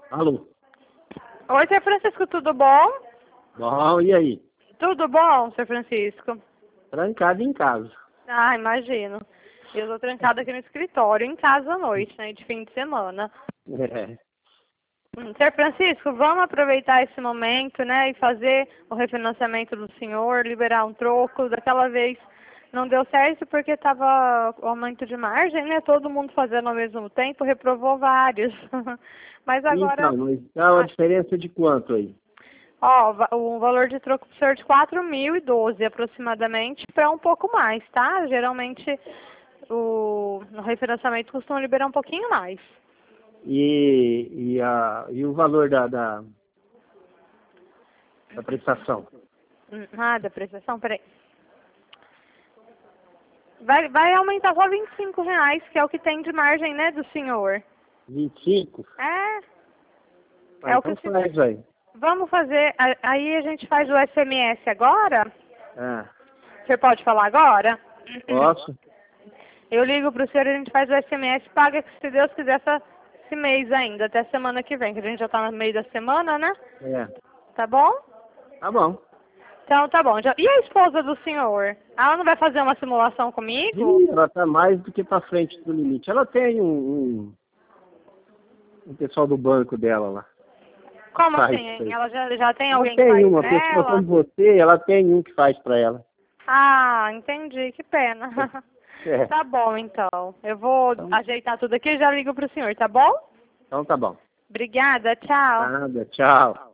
Alô? Oi, Sr. Francisco, tudo bom? Bom, e aí? Tudo bom, Sr. Francisco? Trancado em casa. Ah, imagino. Eu tô trancada aqui no escritório, em casa à noite, né, de fim de semana. É. Sr. Francisco, vamos aproveitar esse momento, né, e fazer o refinanciamento do senhor, liberar um troco. Daquela vez não deu certo porque estava o aumento de margem, né, todo mundo fazendo ao mesmo tempo, reprovou vários. Mas agora, Então, mas dá uma diferença de quanto aí? ó, o valor de troco pro senhor de 4.012 aproximadamente, para um pouco mais, tá? Geralmente no refinanciamento costumam liberar um pouquinho mais. E o valor da prestação? Ah, da prestação, peraí. Vai aumentar só R$ 25, que é o que tem de margem, né, do senhor. 25? É, Ah, é o que então o senhor... faz aí. Vamos fazer, aí a gente faz o SMS agora. Ah, Você pode falar agora? posso? Eu ligo pro senhor e a gente faz o SMS, paga, se Deus quiser, esse mês ainda, até semana que vem, que a gente já tá no meio da semana, né? É. Tá bom? Tá bom. Então tá bom. E a esposa do senhor? Ela não vai fazer uma simulação comigo? Ih, ela tá mais do que pra frente do limite. Ela tem um pessoal do banco dela lá. Como Faz assim, isso hein? aí. Ela já tem Ela alguém que tem faz uma pessoa nela? como você, ela tem um que faz pra ela. Ah, entendi. Que pena. É. Tá bom, então. Eu vou Então, ajeitar tudo aqui e já ligo pro senhor, tá bom? então tá bom. Obrigada, tchau. Nada, tchau.